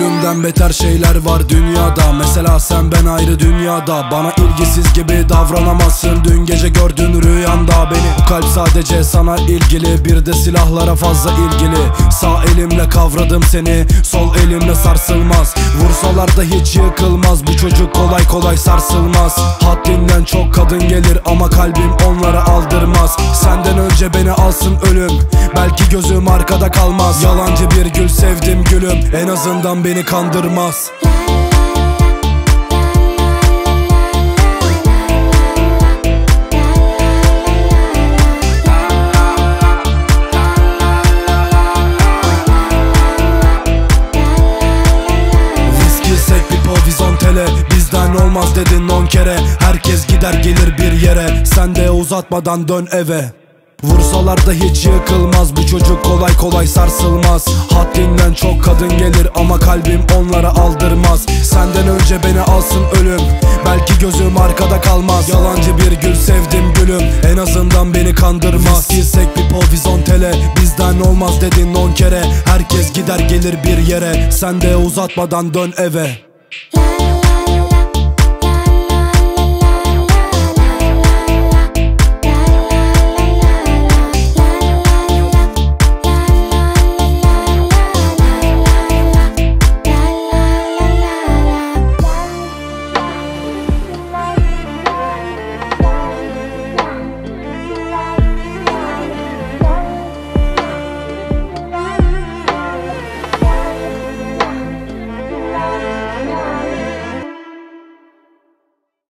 Ölümden beter şeyler var dünyada. Mesela sen ben ayrı dünyada. Bana ilgisiz gibi davranamazsın. Dün gece gördün rüyanda beni. Bu kalp sadece sana ilgili, bir de silahlara fazla ilgili. Sağ elimle kavradım seni, sol elimle sarsılmaz. Vursalar da hiç yıkılmaz, bu çocuk kolay kolay sarsılmaz. Haddinden çok kadın gelir ama kalbim onlara aldırmaz. Senden önce beni alsın ölüm, belki gözüm arkada kalmaz. Yalancı bir gül sevdim gülüm, en azından beni kandırmaz. Bizden olmaz dedin 10 kere. Herkes gider gelir bir yere, sen de uzatmadan dön eve. Vursalar da hiç yıkılmaz, bu çocuk kolay kolay sarsılmaz. Haddinden çok kadın gelir ama kalbim onlara aldırmaz. Senden önce beni alsın ölüm, belki gözüm arkada kalmaz. Yalancı bir gül sevdim gülüm, en azından beni kandırmaz. Girsek bir povizontele, bizden olmaz dedin 10 kere. Herkes gider gelir bir yere, sen de uzatmadan dön eve.